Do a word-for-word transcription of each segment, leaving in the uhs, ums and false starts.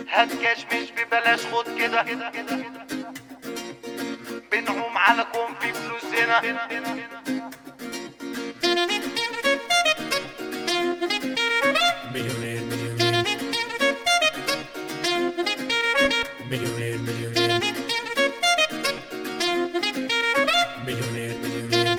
هات كاش مش ببلاش خد كده، بنعوم على كون في فلوس هنا. مليونير مليونير مليونير مليونير مليونير مليونير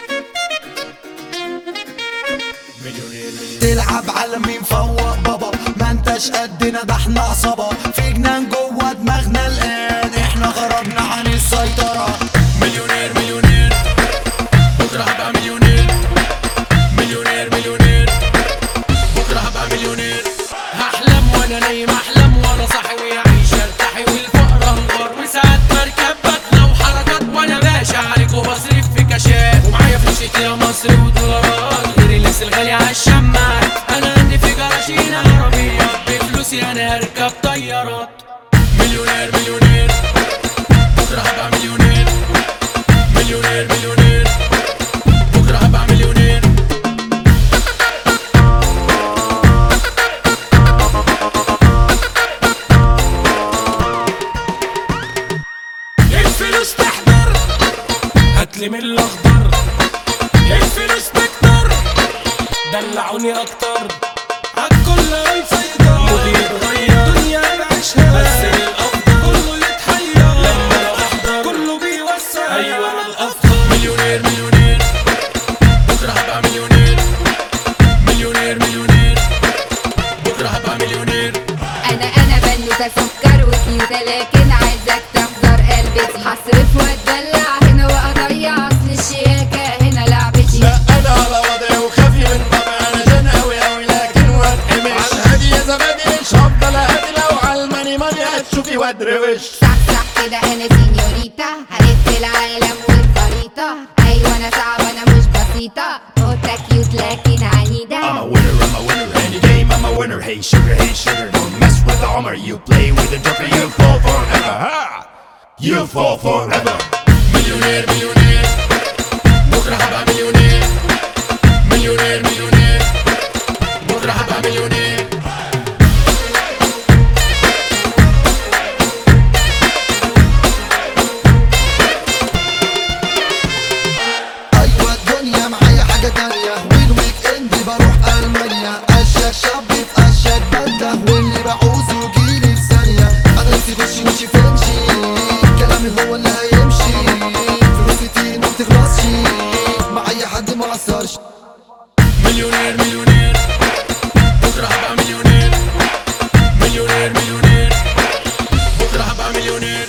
مليونير. تلعب على مين فوق بابا، ما انتش قدنا ده احنا عصابة، في جنان جوه دماغنا الآن، احنا خرجنا عن السيطرة. مليونير مليونير بكرة هبقى مليونير، مليونير مليونير بكرة هبقى مليونير. هحلم وانا نايم، احلم وانا صاحي، ويعيش ارتاحي والفقر انهار، وساعات مركب بدلة وحركات وانا باشا عليك وبصرف في كاشات، ومعايا فلوس يا مصري ودولارات غير اللبس الغالي عالشماعات. انا عندي في جراشين عربية بفلوسي انا هركب طيارات. مليونير مليونير بكرة هبقى مليونير، مليونير مليونير بكرة هبقى مليونير. الفلوس تحضر هاتلي من الاخضر، الفلوس تكتر دلعوني اكتر، عالكل هيسيطر مودي يتغير، دنيا نعيشها بس الافضل، كله يتحير لما انا احضر، كله بيوسع ايوه انا الافضل. مليونير مليونير بكره هبقى مليونير، مليونير مليونير بكره هبقى مليونير. انا انا بنوتة سكر وكيوتة، لكن عايزك تحضر قلبتي، هصرف واتدلع هنا واضيع، اصل الشياكة هنا لعبتي. لا انا على وضعي وخافي من طبعي، انا جن اوي اوي لكن واتقمش، عالهادي يا زبادي مش هفضل اهدي، لو عالماني ماني هتشوفي وادروش. صح صح كده انا سينيوريتا، هلف العالم والخريطة، ايوه انا صعبة انا مش بسيطة، قطة كيوت لكن عنيدة. I'm a winner, I'm a winner, any game I'm a winner. Hey sugar, hey sugar, don't mess with the Homer. You play with the Joker, you fall forever. Ha! You fall forever. مليونير مليونير بكرة هبقى مليونير، مليونير مليونير بكرة هبقى مليونير. ايوه الدنيا معايا حاجة تانية، والويك اند بروح المانيا، اشيك شاب في اشيك بلدة، واللي بعوزه يجيلي في ثانية، انا نفسي خشي مشي فنشي، كلامي هو اللي هيمشي، فلوسي كتير ما بتخلصش، مع اي حد ما قصرش. مليونير مليونير بكرة هبقى مليونير، مليونير مليونير بكرة هبقى مليونير.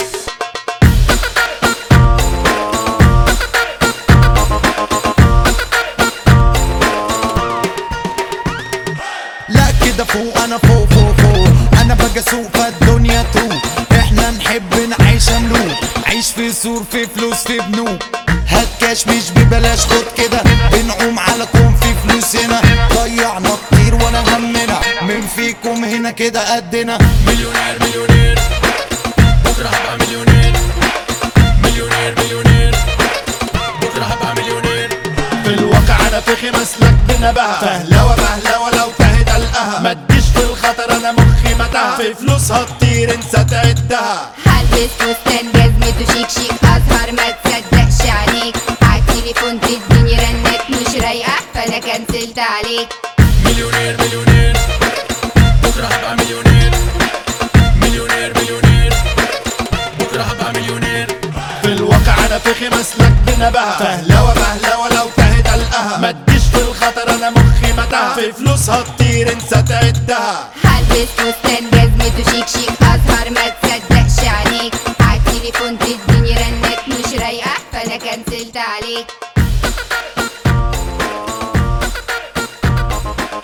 لا كده فوق انا فوق فوق فوق، انا بقى سوق فالدنيا تروق، احنا نحب نعيش ملوك، عيش في سور في فلوس في بنوك، هات كاش مش ببلاش خد كده، بنعوم على كون في فلوس هنا، ضيعنا كتير ولا همنا، من فيكم هنا كده قدنا. مليونير مليونير بكرة هبقى مليونير، مليونير مليونير بكرة هبقى مليونير. في الواقع انا فخي مسلك بنبهة، فهلوة مهلوة لو تهت القها، ما تجيش في الخطر انا مخي متاهة، في فلوسها كتير انسى تعدها. هلبس فستان جزمته شيك شيك، أزهر ما تصدقش عليك، عالتليفون تديني رنات مش رايقة فأنا كنسلت عليك. مليونير مليونير بكرة هبقى مليونير، مليونير مليونير بكرة هبقى مليونير. في الواقع انا فخي مسلك بنبهة، فهلوة مهلوة لو تهت القها، ما تجيش في الخطر انا مخي متاهة، في فلوسها كتير انسى تعدها. هلبس فستان جزمته شيك شيك، أزهر ما تصدقش عليك، عالتليفون تديني رنات مش رايقة فأنا كنسلت عليك.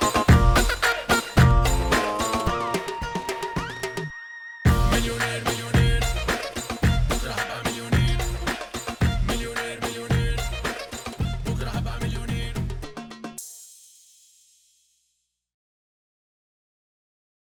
مليونير مليونير